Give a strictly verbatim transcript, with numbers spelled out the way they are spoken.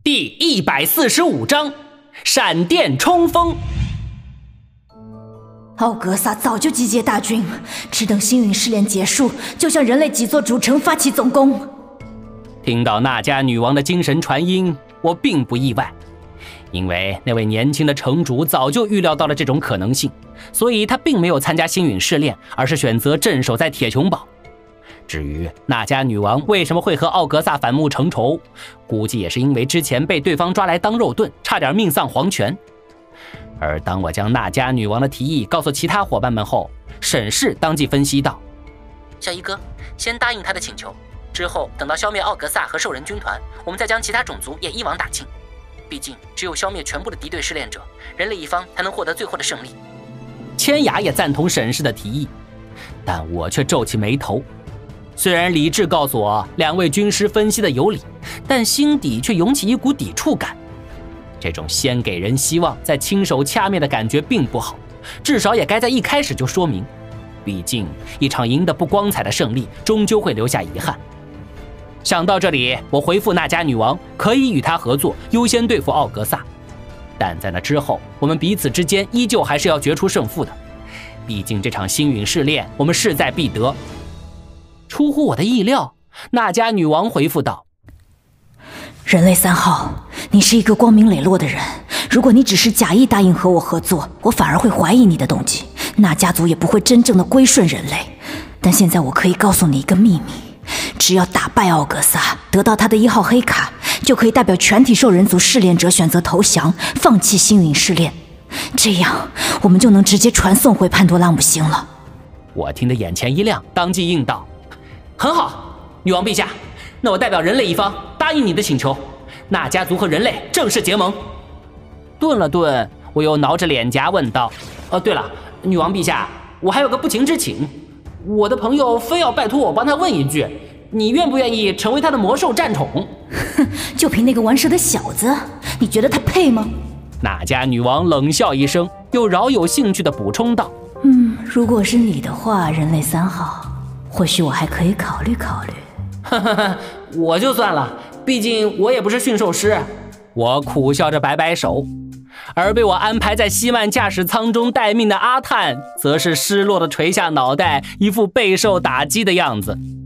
第一百四十五章闪电冲锋。 奥格萨早就集结大军，只等星陨试炼结束，就向人类几座主城发起总攻。 听到那迦女王的精神传音，我并不意外，因为那位年轻的城主早就预料到了这种可能性，所以他并没有参加星陨试炼，而是选择镇守在铁穹堡。至于那迦女王为什么会和奥格萨反目成仇，估计也是因为之前被对方抓来当肉盾，差点命丧黄泉。而当我将那迦女王的提议告诉其他伙伴们后，沈氏当即分析道： 小一哥，先答应他的请求，之后等到消灭奥格萨和兽人军团，我们再将其他种族也一网打尽。毕竟只有消灭全部的敌对试炼者，人类一方才能获得最后的胜利。 千雅也赞同沈氏的提议，但我却皱起眉头。虽然理智告诉我两位军师分析的有理，但心底却涌起一股抵触感。这种先给人希望再亲手掐灭的感觉并不好，至少也该在一开始就说明。毕竟一场赢得不光彩的胜利终究会留下遗憾。想到这里，我回复那迦女王可以与她合作，优先对付奥格萨。但在那之后，我们彼此之间依旧还是要决出胜负的。毕竟这场星陨试炼我们势在必得。出乎我的意料，那迦女王回复道： 人类三号，你是一个光明磊落的人，如果你只是假意答应和我合作，我反而会怀疑你的动机，那家族也不会真正的归顺人类。但现在我可以告诉你一个秘密，只要打败奥格萨，得到他的一号黑卡，就可以代表全体兽人族试炼者选择投降，放弃星陨试炼，这样我们就能直接传送回潘多拉姆星了。 我听得眼前一亮，当即应道：很好，女王陛下，那我代表人类一方答应你的请求，那家族和人类正式结盟。顿了顿，我又挠着脸颊问道：哦，对了，女王陛下，我还有个不情之请，我的朋友非要拜托我帮他问一句，你愿不愿意成为他的魔兽战宠？ 哼，就凭那个玩蛇的小子，你觉得他配吗？ 那迦女王冷笑一声，又饶有兴趣地补充道： 嗯，如果是你的话，人类三号，或许我还可以考虑考虑。 哈哈哈，我就算了，毕竟我也不是驯兽师。我苦笑着摆摆手，而被我安排在希曼驾驶舱中待命的阿探，则是失落地垂下脑袋，一副备受打击的样子。